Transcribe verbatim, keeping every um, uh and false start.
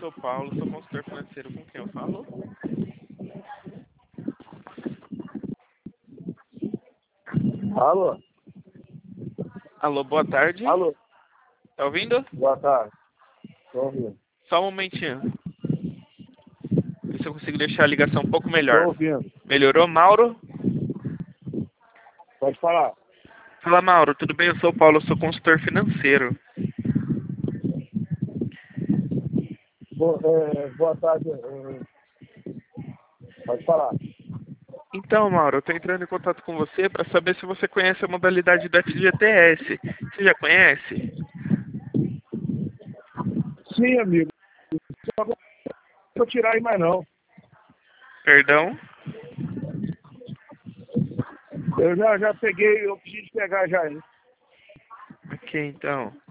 sou Paulo, sou consultor financeiro. Com quem eu falo? Alô? Alô, boa tarde. Alô? Tá ouvindo? Boa tarde. Tô ouvindo. Só um momentinho. Ver se eu consigo deixar a ligação um pouco Tô melhor. ouvindo. Melhorou, Mauro? Pode falar. Fala, Mauro. Tudo bem? Eu sou o Paulo, sou consultor financeiro. Boa, é, boa tarde. é, Pode falar. Então, Mauro, eu tô entrando em contato com você para saber se você conhece a modalidade do F G T S. Você já conhece? Sim, amigo. Só não vou tirar aí mais não. Perdão? Eu já, já peguei, eu preciso pegar já aí. Ok, então.